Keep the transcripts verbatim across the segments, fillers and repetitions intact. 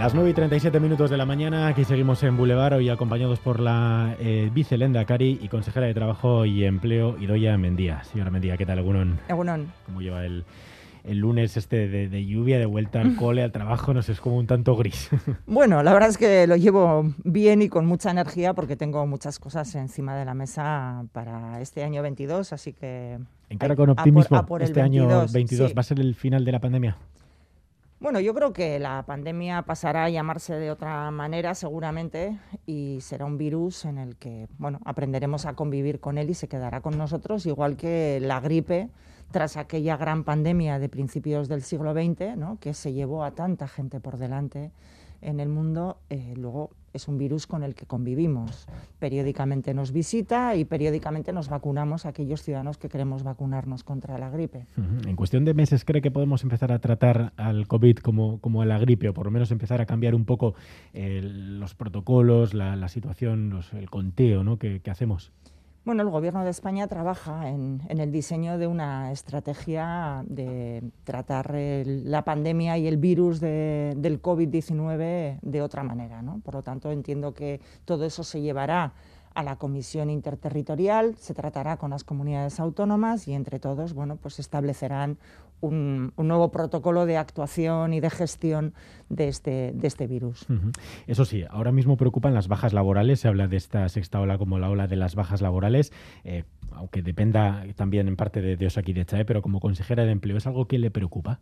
las nueve y treinta y siete minutos de la mañana, aquí seguimos en Boulevard, hoy acompañados por la eh, vicelehendakari y consejera de Trabajo y Empleo, Idoia Mendia. Señora Mendia, ¿qué tal? Egunon. Egunon. ¿Cómo lleva el, el lunes este de, de lluvia, de vuelta al cole, al trabajo? No sé, es como un tanto gris. Bueno, la verdad es que lo llevo bien y con mucha energía porque tengo muchas cosas encima de la mesa para este año veintidós, así que... Encara con optimismo, a por, a por este el veintidós, año veintidós, sí. ¿Va a ser el final de la pandemia? Bueno, yo creo que la pandemia pasará a llamarse de otra manera seguramente y será un virus en el que, bueno, aprenderemos a convivir con él y se quedará con nosotros, igual que la gripe tras aquella gran pandemia de principios del siglo veinte, ¿no?, que se llevó a tanta gente por delante en el mundo. Eh, luego es un virus con el que convivimos. Periódicamente nos visita y periódicamente nos vacunamos a aquellos ciudadanos que queremos vacunarnos contra la gripe. En cuestión de meses, ¿cree que podemos empezar a tratar al COVID como, como a la gripe, o por lo menos empezar a cambiar un poco eh, los protocolos, la, la situación, los, el conteo, ¿no?, que, que hacemos? Bueno, el Gobierno de España trabaja en, en el diseño de una estrategia de tratar el, la pandemia y el virus de, del COVID diecinueve de otra manera, ¿no? Por lo tanto, entiendo que todo eso se llevará a la Comisión Interterritorial, se tratará con las comunidades autónomas y entre todos, bueno, pues establecerán un, un nuevo protocolo de actuación y de gestión de este, de este virus. Uh-huh. Eso sí, ahora mismo preocupan las bajas laborales, se habla de esta sexta ola como la ola de las bajas laborales, eh, aunque dependa también en parte de, de Osakidetza, ¿eh? Pero como consejera de Empleo, ¿es algo que le preocupa?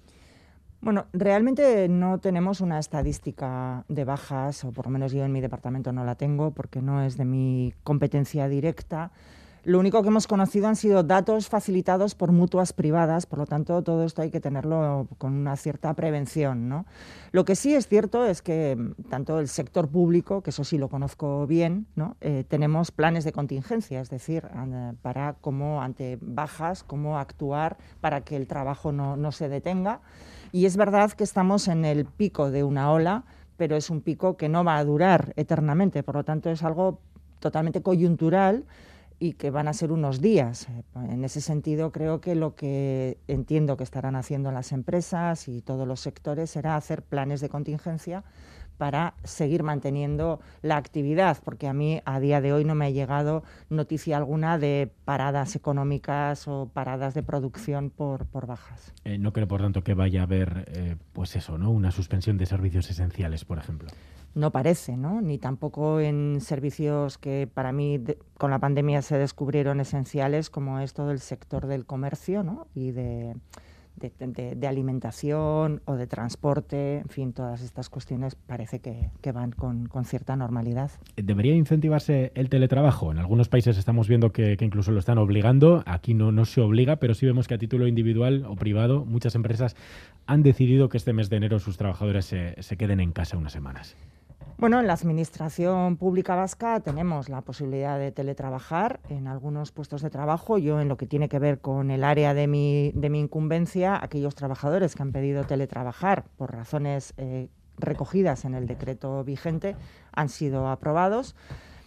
Bueno, realmente no tenemos una estadística de bajas, o por lo menos yo en mi departamento no la tengo porque no es de mi competencia directa. Lo único que hemos conocido han sido datos facilitados por mutuas privadas, por lo tanto todo esto hay que tenerlo con una cierta prevención, ¿no? Lo que sí es cierto es que tanto el sector público, que eso sí lo conozco bien, ¿no?, eh, tenemos planes de contingencia, es decir, para cómo ante bajas, cómo actuar para que el trabajo no, no se detenga. Y es verdad que estamos en el pico de una ola, pero es un pico que no va a durar eternamente, por lo tanto es algo totalmente coyuntural y que van a ser unos días. En ese sentido, creo que lo que entiendo que estarán haciendo las empresas y todos los sectores será hacer planes de contingencia para seguir manteniendo la actividad, porque a mí a día de hoy no me ha llegado noticia alguna de paradas económicas o paradas de producción por, por bajas. Eh, no creo, por tanto, que vaya a haber, eh, pues eso, ¿no?, una suspensión de servicios esenciales, por ejemplo. No parece, ¿no?, ni tampoco en servicios que para mí de, con la pandemia se descubrieron esenciales, como es todo el sector del comercio, ¿no?, y de... De, de, de alimentación o de transporte, en fin, todas estas cuestiones parece que, que van con, con cierta normalidad. ¿Debería incentivarse el teletrabajo? En algunos países estamos viendo que, que incluso lo están obligando, aquí no, no se obliga, pero sí vemos que a título individual o privado muchas empresas han decidido que este mes de enero sus trabajadores se, se queden en casa unas semanas. Bueno, en la Administración Pública Vasca tenemos la posibilidad de teletrabajar en algunos puestos de trabajo. Yo, en lo que tiene que ver con el área de mi, de mi incumbencia, aquellos trabajadores que han pedido teletrabajar por razones eh, recogidas en el decreto vigente han sido aprobados.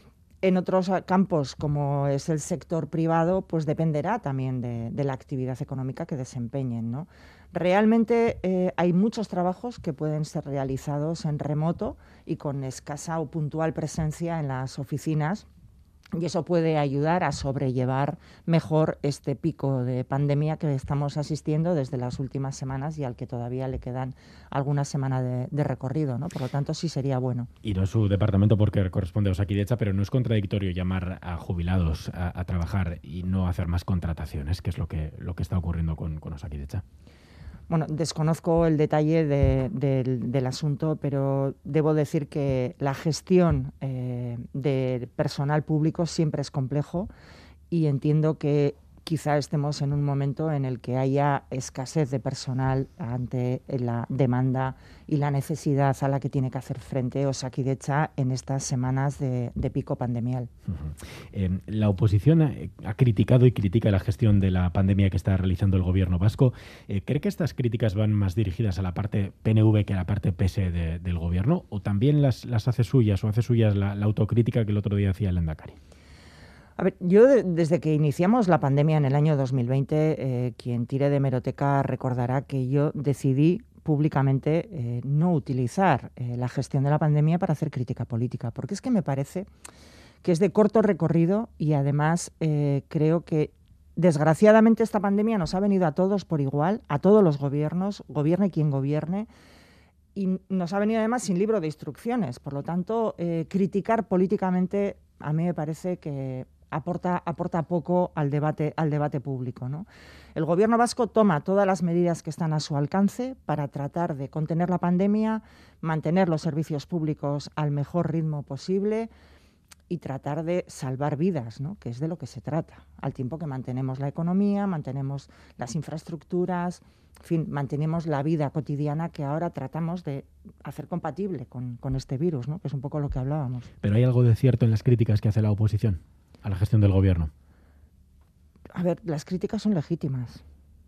En otros campos, como es el sector privado, pues dependerá también de, de la actividad económica que desempeñen, ¿no? Realmente eh, hay muchos trabajos que pueden ser realizados en remoto y con escasa o puntual presencia en las oficinas, y eso puede ayudar a sobrellevar mejor este pico de pandemia que estamos asistiendo desde las últimas semanas y al que todavía le quedan algunas semanas de, de recorrido, ¿no? Por lo tanto, sí sería bueno. Y no es su departamento porque corresponde a Osakidetza, pero no es contradictorio llamar a jubilados a, a trabajar y no hacer más contrataciones, que es lo que, lo que está ocurriendo con, con Osakidetza. Bueno, desconozco el detalle de, de, del asunto, pero debo decir que la gestión eh, de personal público siempre es complejo y entiendo que quizá estemos en un momento en el que haya escasez de personal ante la demanda y la necesidad a la que tiene que hacer frente Osakidetza en estas semanas de, de pico pandemial. Uh-huh. Eh, la oposición ha, ha criticado y critica la gestión de la pandemia que está realizando el gobierno vasco. Eh, ¿Cree que estas críticas van más dirigidas a la parte P N V que a la parte P S E de, del gobierno? ¿O también las, las hace suyas o hace suyas la, la autocrítica que el otro día hacía el lehendakari? A ver, yo de, desde que iniciamos la pandemia en el año dos mil veinte, eh, quien tire de hemeroteca recordará que yo decidí públicamente eh, no utilizar eh, la gestión de la pandemia para hacer crítica política, porque es que me parece que es de corto recorrido y además eh, creo que desgraciadamente esta pandemia nos ha venido a todos por igual, a todos los gobiernos, gobierne quien gobierne, y nos ha venido además sin libro de instrucciones. Por lo tanto, eh, criticar políticamente a mí me parece que aporta, aporta poco al debate, al debate público, ¿no? El Gobierno vasco toma todas las medidas que están a su alcance para tratar de contener la pandemia, mantener los servicios públicos al mejor ritmo posible y tratar de salvar vidas, ¿no? Que es de lo que se trata, al tiempo que mantenemos la economía, mantenemos las infraestructuras, en fin, mantenemos la vida cotidiana que ahora tratamos de hacer compatible con, con este virus, ¿no? Que es un poco lo que hablábamos. Pero hay algo de cierto en las críticas que hace la oposición a la gestión del Gobierno. A ver, las críticas son legítimas,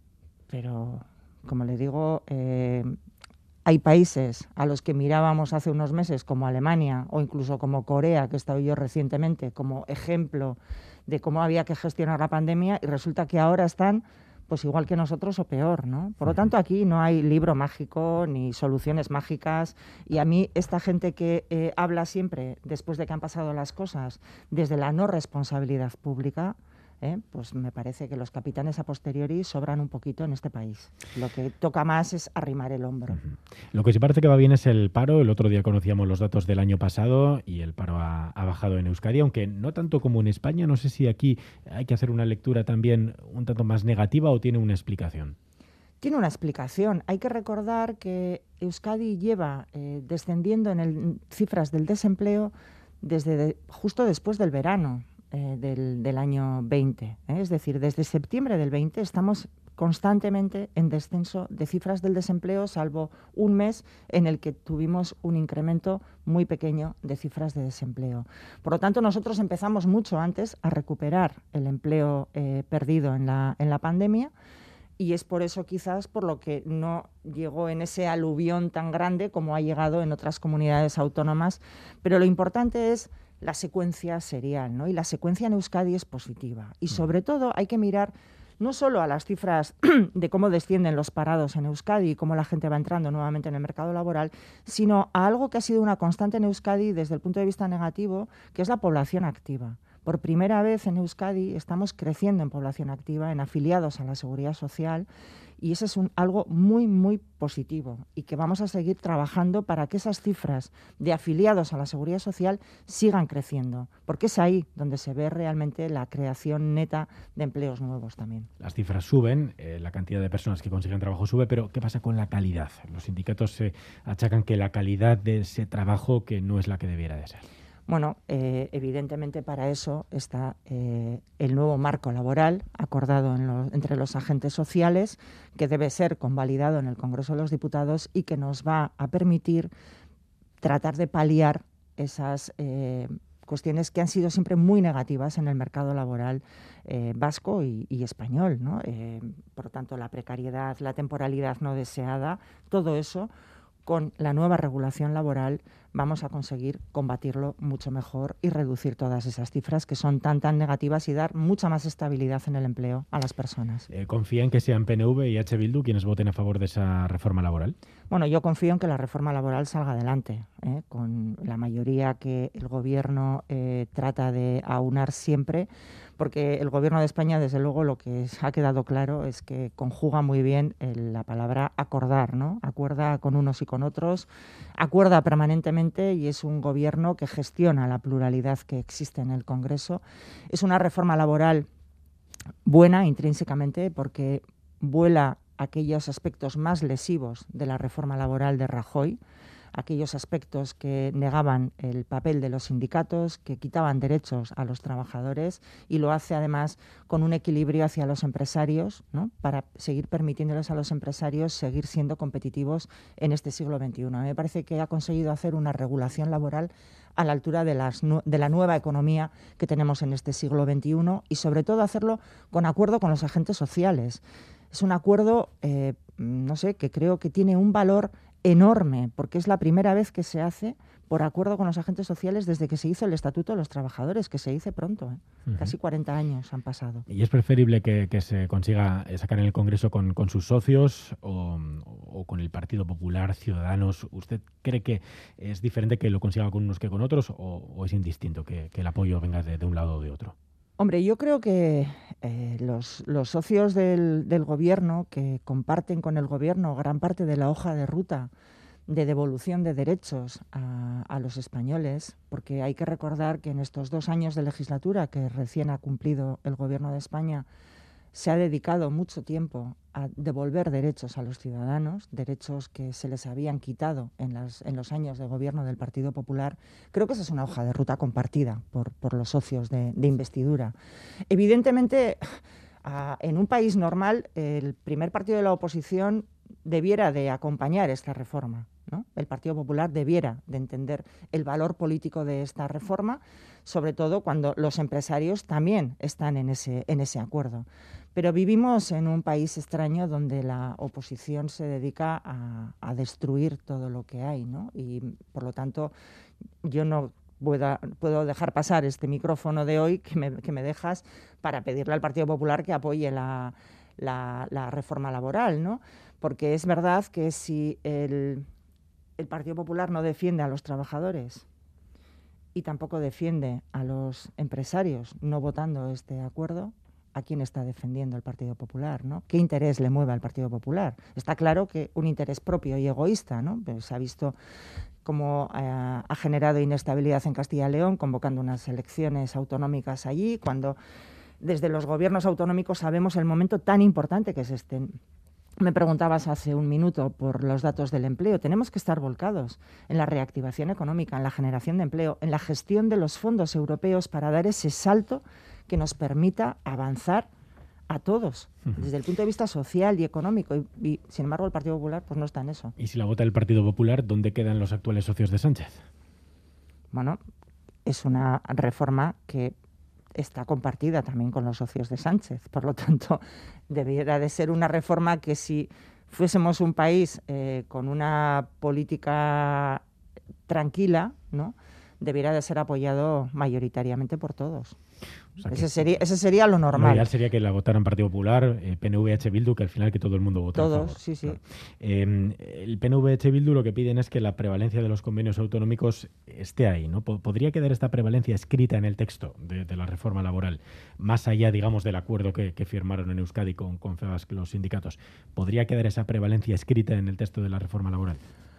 pero, como le digo, eh, hay países a los que mirábamos hace unos meses, como Alemania o incluso como Corea, que he estado yo recientemente, como ejemplo de cómo había que gestionar la pandemia, y resulta que ahora están pues igual que nosotros o peor, ¿no? Por lo tanto, aquí no hay libro mágico ni soluciones mágicas, y a mí esta gente que eh, habla siempre, después de que han pasado las cosas, desde la no responsabilidad pública, ¿eh? Pues me parece que los capitanes a posteriori sobran un poquito en este país. Lo que toca más es arrimar el hombro. Uh-huh. Lo que sí parece que va bien es el paro. El otro día conocíamos los datos del año pasado y el paro ha, ha bajado en Euskadi, aunque no tanto como en España. No sé si aquí hay que hacer una lectura también un tanto más negativa o tiene una explicación. Tiene una explicación. Hay que recordar que Euskadi lleva eh, descendiendo en el, cifras del desempleo desde de, justo después del verano. Eh, del, del año veinte. ¿eh? Es decir, desde septiembre del veinte estamos constantemente en descenso de cifras del desempleo, salvo un mes en el que tuvimos un incremento muy pequeño de cifras de desempleo. Por lo tanto, nosotros empezamos mucho antes a recuperar el empleo eh, perdido en la, en la pandemia, y es por eso quizás por lo que no llegó en ese aluvión tan grande como ha llegado en otras comunidades autónomas. Pero lo importante es la secuencia serial, ¿no? Y la secuencia en Euskadi es positiva. Y sobre todo hay que mirar no solo a las cifras de cómo descienden los parados en Euskadi y cómo la gente va entrando nuevamente en el mercado laboral, sino a algo que ha sido una constante en Euskadi desde el punto de vista negativo, que es la población activa. Por primera vez en Euskadi estamos creciendo en población activa, en afiliados a la Seguridad Social, y eso es un, algo muy, muy positivo, y que vamos a seguir trabajando para que esas cifras de afiliados a la Seguridad Social sigan creciendo, porque es ahí donde se ve realmente la creación neta de empleos nuevos también. Las cifras suben, eh, la cantidad de personas que consiguen trabajo sube, pero ¿qué pasa con la calidad? Los sindicatos se achacan que la calidad de ese trabajo que no es la que debiera de ser. Bueno, eh, evidentemente para eso está eh, el nuevo marco laboral acordado en los, entre los agentes sociales, que debe ser convalidado en el Congreso de los Diputados y que nos va a permitir tratar de paliar esas eh, cuestiones que han sido siempre muy negativas en el mercado laboral eh, vasco y, y español, ¿no? Eh, por lo tanto, la precariedad, la temporalidad no deseada, todo eso, con la nueva regulación laboral vamos a conseguir combatirlo mucho mejor y reducir todas esas cifras que son tan tan negativas y dar mucha más estabilidad en el empleo a las personas. Eh, ¿Confía en que sean P N V y H. Bildu quienes voten a favor de esa reforma laboral? Bueno, yo confío en que la reforma laboral salga adelante, ¿eh? con la mayoría que el Gobierno eh, trata de aunar siempre, porque el Gobierno de España, desde luego, lo que ha quedado claro es que conjuga muy bien el, la palabra acordar, ¿no? Acuerda con unos y con otros, acuerda permanentemente, y es un Gobierno que gestiona la pluralidad que existe en el Congreso. Es una reforma laboral buena intrínsecamente porque vuela aquellos aspectos más lesivos de la reforma laboral de Rajoy, aquellos aspectos que negaban el papel de los sindicatos, que quitaban derechos a los trabajadores, y lo hace además con un equilibrio hacia los empresarios, ¿no? Para seguir permitiéndoles a los empresarios seguir siendo competitivos en este siglo veintiuno. A mí me parece que ha conseguido hacer una regulación laboral a la altura de, las, de la nueva economía que tenemos en este siglo veintiuno, y sobre todo hacerlo con acuerdo con los agentes sociales. Es un acuerdo, eh, no sé, que creo que tiene un valor enorme, porque es la primera vez que se hace por acuerdo con los agentes sociales desde que se hizo el Estatuto de los Trabajadores, que se hizo pronto, ¿eh? Uh-huh. Casi cuarenta años han pasado. ¿Y es preferible que, que se consiga sacar en el Congreso con, con sus socios o, o con el Partido Popular, Ciudadanos, ¿usted cree que es diferente que lo consiga con unos que con otros o, o es indistinto que, que el apoyo venga de, de un lado o de otro? Hombre, yo creo que eh, los, los socios del, del gobierno que comparten con el gobierno gran parte de la hoja de ruta de devolución de derechos a, a los españoles, porque hay que recordar que en estos dos años de legislatura que recién ha cumplido el Gobierno de España se ha dedicado mucho tiempo a devolver derechos a los ciudadanos, derechos que se les habían quitado en, las, en los años de gobierno del Partido Popular. Creo que esa es una hoja de ruta compartida por, por los socios de, de investidura. Evidentemente, a, en un país normal, el primer partido de la oposición debiera de acompañar esta reforma, ¿no? El Partido Popular debiera de entender el valor político de esta reforma, sobre todo cuando los empresarios también están en ese, en ese acuerdo. Pero vivimos en un país extraño donde la oposición se dedica a, a destruir todo lo que hay, ¿no? Y, por lo tanto, yo no pueda, puedo dejar pasar este micrófono de hoy que me, que me dejas para pedirle al Partido Popular que apoye la, la, la reforma laboral, ¿no? Porque es verdad que si el, el Partido Popular no defiende a los trabajadores y tampoco defiende a los empresarios no votando este acuerdo, ¿a quién está defendiendo el Partido Popular, ¿no? ¿Qué interés le mueve al Partido Popular? Está claro que un interés propio y egoísta, ¿no? Pero se ha visto cómo eh, ha generado inestabilidad en Castilla y León, convocando unas elecciones autonómicas allí, cuando desde los gobiernos autonómicos sabemos el momento tan importante que es este. Me preguntabas hace un minuto por los datos del empleo. Tenemos que estar volcados en la reactivación económica, en la generación de empleo, en la gestión de los fondos europeos para dar ese salto que nos permita avanzar a todos, uh-huh. desde el punto de vista social y económico. Y, y, sin embargo, el Partido Popular pues no está en eso. Y si la vota el Partido Popular, ¿dónde quedan los actuales socios de Sánchez? Bueno, es una reforma que está compartida también con los socios de Sánchez. Por lo tanto, debiera de ser una reforma que si fuésemos un país eh, con una política tranquila, ¿no?, debiera de ser apoyado mayoritariamente por todos. O sea, ese, sería, ese sería lo normal. Lo ideal sería que la votaran Partido Popular, eh, P N V, H Bildu, que al final que todo el mundo vota Todos, a favor. sí, sí. Claro. Eh, el P N V, H Bildu lo que piden es que la prevalencia de los convenios autonómicos esté ahí, ¿no? ¿Podría quedar esta prevalencia escrita en el texto de, de la reforma laboral, más allá, digamos, del acuerdo que, que firmaron en Euskadi con, con FEBASC los sindicatos? ¿Podría quedar esa prevalencia escrita en el texto de la reforma laboral?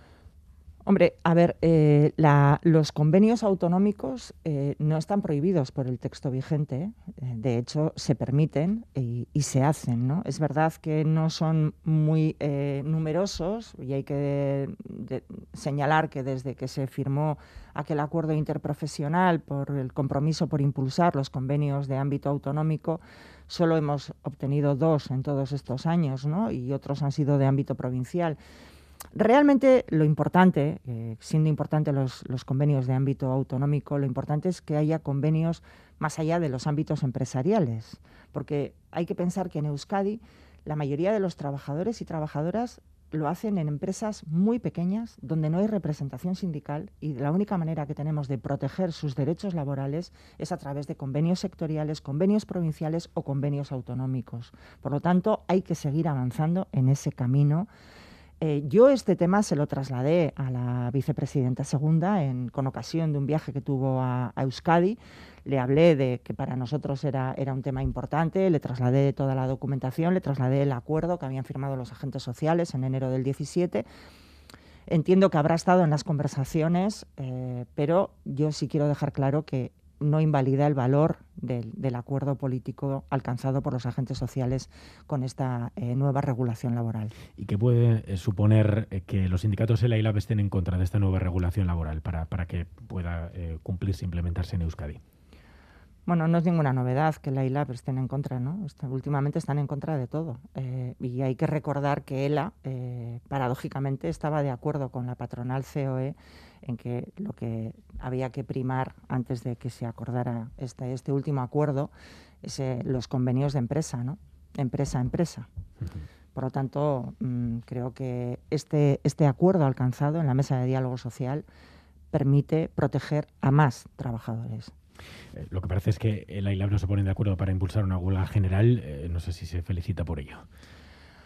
Hombre, a ver, eh, la, los convenios autonómicos eh, no están prohibidos por el texto vigente, eh, de hecho se permiten y, y se hacen, ¿no? Es verdad que no son muy eh, numerosos y hay que de, de, señalar que desde que se firmó aquel acuerdo interprofesional por el compromiso por impulsar los convenios de ámbito autonómico, solo hemos obtenido dos en todos estos años, ¿no? Y otros han sido de ámbito provincial. Realmente lo importante, eh, siendo importante los, los convenios de ámbito autonómico, lo importante es que haya convenios más allá de los ámbitos empresariales, porque hay que pensar que en Euskadi la mayoría de los trabajadores y trabajadoras lo hacen en empresas muy pequeñas, donde no hay representación sindical y la única manera que tenemos de proteger sus derechos laborales es a través de convenios sectoriales, convenios provinciales o convenios autonómicos. Por lo tanto, hay que seguir avanzando en ese camino. Eh, yo este tema se lo trasladé a la vicepresidenta segunda en, con ocasión de un viaje que tuvo a, a Euskadi. Le hablé de que para nosotros era, era un tema importante, le trasladé toda la documentación, le trasladé el acuerdo que habían firmado los agentes sociales en enero del diecisiete. Entiendo que habrá estado en las conversaciones, eh, pero yo sí quiero dejar claro que no invalida el valor del, del acuerdo político alcanzado por los agentes sociales con esta eh, nueva regulación laboral. ¿Y qué puede eh, suponer eh, que los sindicatos ELA y LAB estén en contra de esta nueva regulación laboral para, para que pueda eh, cumplirse e implementarse en Euskadi? Bueno, no es ninguna novedad que la I L A B estén en contra, ¿no? Últimamente están en contra de todo. Eh, y hay que recordar que ELA, eh, paradójicamente, estaba de acuerdo con la patronal C O E en que lo que había que primar antes de que se acordara este, este último acuerdo es eh, los convenios de empresa, ¿no? Empresa a empresa. Uh-huh. Por lo tanto, mmm, creo que este, este acuerdo alcanzado en la mesa de diálogo social permite proteger a más trabajadores. Eh, lo que parece es que el A I L A B no se pone de acuerdo para impulsar una huelga general. Eh, no sé si se felicita por ello.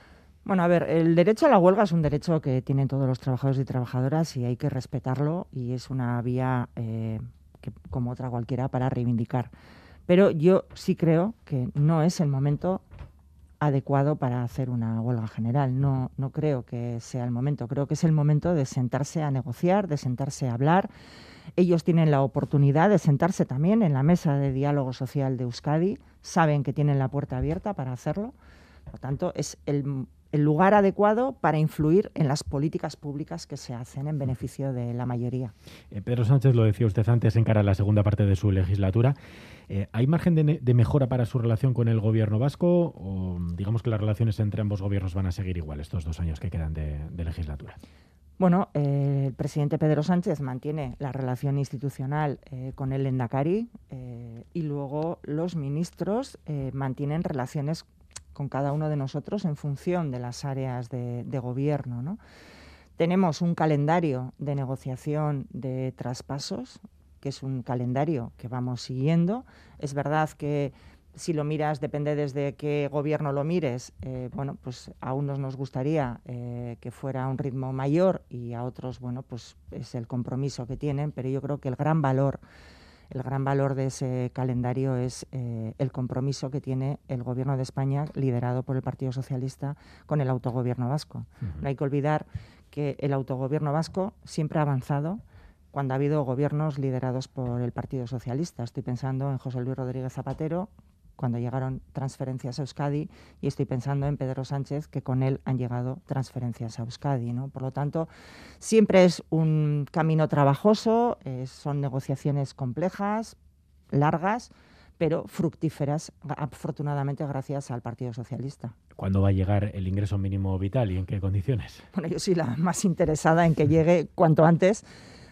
Bueno, a ver, el derecho a la huelga es un derecho que tienen todos los trabajadores y trabajadoras y hay que respetarlo y es una vía eh, que, como otra cualquiera, para reivindicar. Pero yo sí creo que no es el momento adecuado para hacer una huelga general. No, no creo que sea el momento. Creo que es el momento de sentarse a negociar, de sentarse a hablar. Ellos tienen la oportunidad de sentarse también en la mesa de diálogo social de Euskadi. Saben que tienen la puerta abierta para hacerlo. Por lo tanto, es el, el lugar adecuado para influir en las políticas públicas que se hacen en beneficio de la mayoría. Eh, Pedro Sánchez, lo decía usted antes, encara la segunda parte de su legislatura. Eh, ¿Hay margen de, de mejora para su relación con el gobierno vasco o digamos que las relaciones entre ambos gobiernos van a seguir igual estos dos años que quedan de, de legislatura? Bueno, eh, el presidente Pedro Sánchez mantiene la relación institucional eh, con el Lehendakari eh, y luego los ministros eh, mantienen relaciones con cada uno de nosotros en función de las áreas de, de gobierno, ¿no? Tenemos un calendario de negociación de traspasos, que es un calendario que vamos siguiendo. Es verdad que si lo miras, depende desde qué gobierno lo mires, eh, bueno, pues a unos nos gustaría eh, que fuera a un ritmo mayor y a otros, bueno, pues es el compromiso que tienen, pero yo creo que el gran valor El gran valor de ese calendario es eh, el compromiso que tiene el Gobierno de España, liderado por el Partido Socialista, con el autogobierno vasco. Uh-huh. No hay que olvidar que el autogobierno vasco siempre ha avanzado cuando ha habido gobiernos liderados por el Partido Socialista. Estoy pensando en José Luis Rodríguez Zapatero, cuando llegaron transferencias a Euskadi, y estoy pensando en Pedro Sánchez, que con él han llegado transferencias a Euskadi, ¿no? Por lo tanto, siempre es un camino trabajoso, eh, son negociaciones complejas, largas, pero fructíferas, afortunadamente gracias al Partido Socialista. ¿Cuándo va a llegar el ingreso mínimo vital y en qué condiciones? Bueno, yo soy la más interesada en que llegue cuanto antes,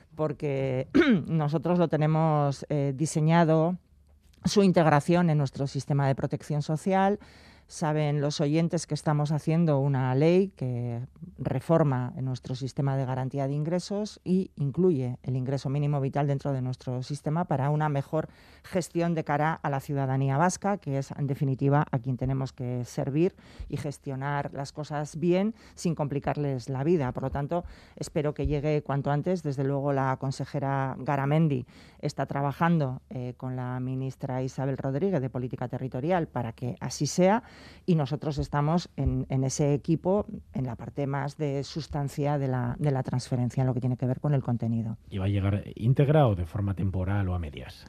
porque nosotros lo tenemos eh, diseñado, su integración en nuestro sistema de protección social. Saben los oyentes que estamos haciendo una ley que reforma nuestro sistema de garantía de ingresos y incluye el ingreso mínimo vital dentro de nuestro sistema para una mejor gestión de cara a la ciudadanía vasca, que es en definitiva a quien tenemos que servir y gestionar las cosas bien sin complicarles la vida. Por lo tanto, espero que llegue cuanto antes. Desde luego, la consejera Garamendi está trabajando eh, con la ministra Isabel Rodríguez de Política Territorial para que así sea. Y nosotros estamos en, en ese equipo, en la parte más de sustancia de la, de la transferencia, en lo que tiene que ver con el contenido. ¿Y va a llegar íntegra o de forma temporal o a medias?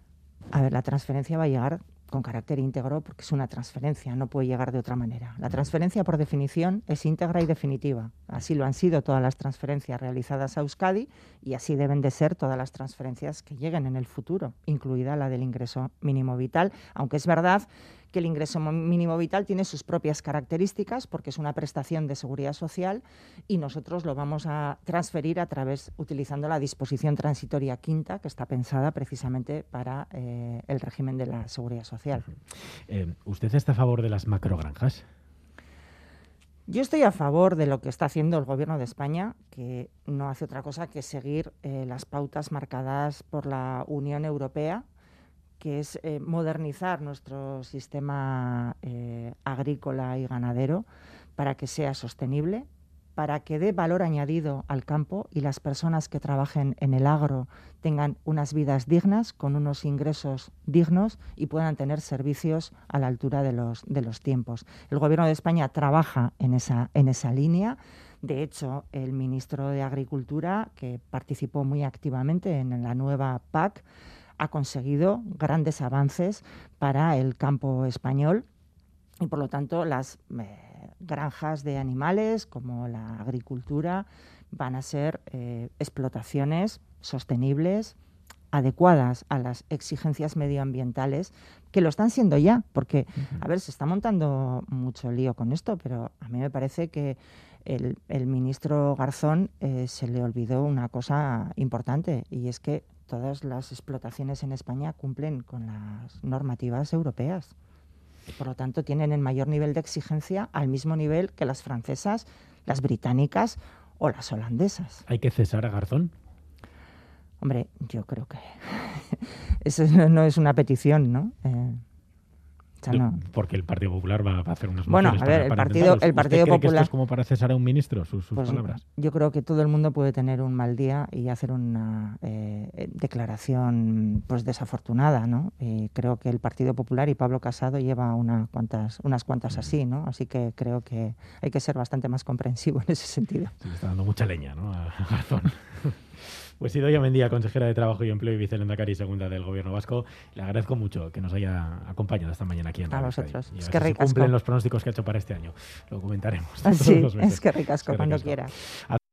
A ver, la transferencia va a llegar con carácter íntegro porque es una transferencia, no puede llegar de otra manera. La transferencia, por definición, es íntegra y definitiva. Así lo han sido todas las transferencias realizadas a Euskadi y así deben de ser todas las transferencias que lleguen en el futuro, incluida la del ingreso mínimo vital, aunque es verdad que el ingreso mínimo vital tiene sus propias características porque es una prestación de seguridad social y nosotros lo vamos a transferir a través, utilizando la disposición transitoria quinta, que está pensada precisamente para eh, el régimen de la seguridad social. Eh, ¿Usted está a favor de las macrogranjas? Yo estoy a favor de lo que está haciendo el Gobierno de España, que no hace otra cosa que seguir eh, las pautas marcadas por la Unión Europea, que es eh, modernizar nuestro sistema eh, agrícola y ganadero para que sea sostenible, para que dé valor añadido al campo y las personas que trabajen en el agro tengan unas vidas dignas, con unos ingresos dignos y puedan tener servicios a la altura de los, de los tiempos. El Gobierno de España trabaja en esa, en esa línea. De hecho, el ministro de Agricultura, que participó muy activamente en la nueva P A C, ha conseguido grandes avances para el campo español y, por lo tanto, las eh, granjas de animales, como la agricultura, van a ser eh, explotaciones sostenibles, adecuadas a las exigencias medioambientales, que lo están siendo ya, porque, uh-huh. a ver, se está montando mucho lío con esto, pero a mí me parece que el, el ministro Garzón eh, se le olvidó una cosa importante, y es que todas las explotaciones en España cumplen con las normativas europeas. Por lo tanto, tienen el mayor nivel de exigencia al mismo nivel que las francesas, las británicas o las holandesas. ¿Hay que cesar a Garzón? Hombre, yo creo que eso no es una petición, ¿no? Eh, sea, no. Porque el Partido Popular va, va a hacer unas Bueno, mociones a ver, para, el para Partido, intentarlos. el partido ¿Usted cree Popular... que esto es como para cesar a un ministro, sus, sus pues, palabras? yo creo que todo el mundo puede tener un mal día y hacer una eh, declaración pues desafortunada, ¿no? Y creo que el Partido Popular y Pablo Casado lleva una cuantas, unas cuantas así, ¿no? Así que creo que hay que ser bastante más comprensivo en ese sentido. Sí, está dando mucha leña, ¿no? A Garzón. Pues Idoia Mendia, consejera de Trabajo y Empleo y vicelehendakari segunda del Gobierno vasco, le agradezco mucho que nos haya acompañado esta mañana aquí en Radio Euskadi. A vosotros. Y a Es ver que si se ricasco. cumplen los pronósticos que ha hecho para este año. Lo comentaremos. Sí, todos los meses. es que ricasco Es que cuando ricasco. quiera.